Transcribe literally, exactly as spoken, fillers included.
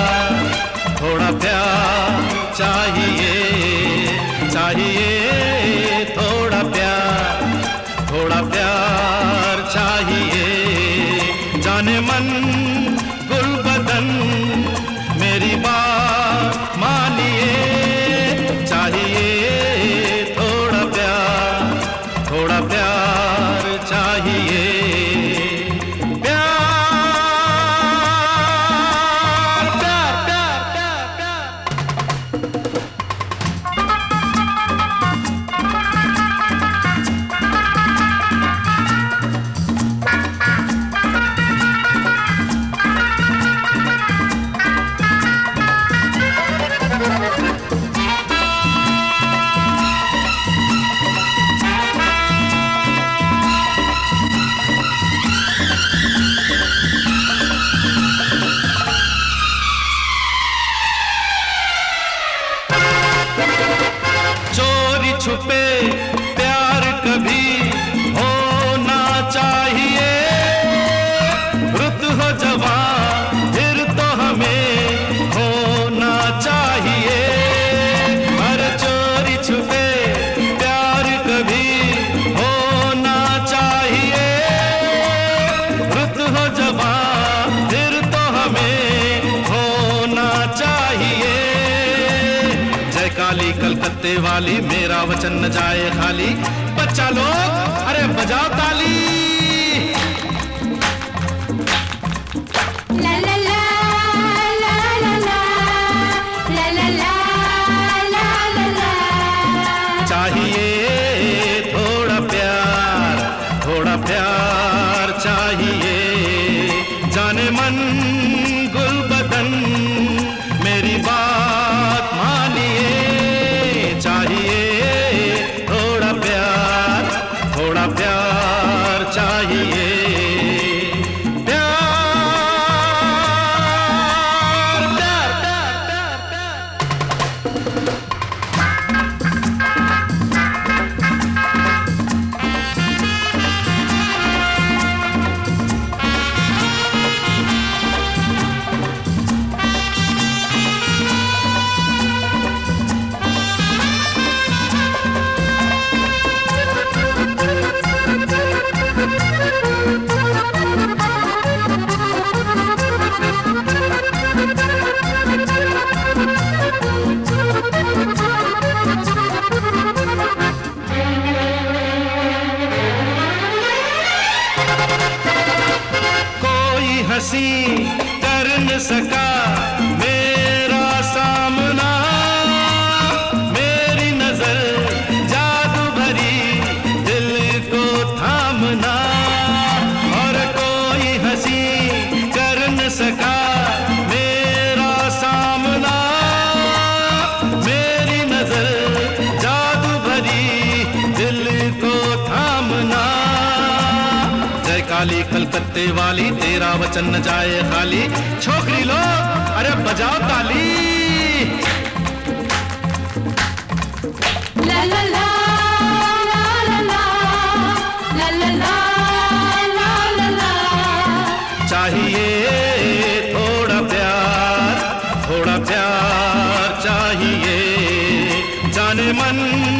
प्यार, थोड़ा प्यार चाहिए, चाहिए थोड़ा प्यार, थोड़ा प्यार चाहिए। जाने मन गुल बदन मेरी बात मानिए, चाहिए थोड़ा प्यार, थोड़ा प्यार चाहिए। चोरी छुपे प्यार कभी होना चाहिए, रुत हो जवां फिर तो हमें होना चाहिए। हर चोरी छुपे प्यार कभी होना चाहिए, रुत हो जवां फिर तो हमें होना चाहिए। जय काली कलकत्ते वाली मेरा वचन न जाए खाली, बच्चा लोग अरे बजाओ ताली। ला ला ला ला ला ला ला ला ला ला ला। चाहिए थोड़ा प्यार, थोड़ा प्यार चाहिए। जाने मन गुल बदन मेरी बात मानिए, चाहिए थोड़ा प्यार, थोड़ा प्यार चाहिए। प्यार प्यार प्यार प्यार प्यार। हंसी कर न सका मेरा सामना, मेरी नजर जादू भरी दिल को थामना। और कोई हंसी कर न सका मेरा सामना, मेरी नजर जादू भरी दिल को थामना। जय काली कलकत्ते वाली तेरा वचन न जाए खाली, छोकरी लोग अरे बजाओ ताली। ला ला ला ला ला ला ला ला ला ला। चाहिए थोड़ा प्यार, थोड़ा प्यार चाहिए। जाने मन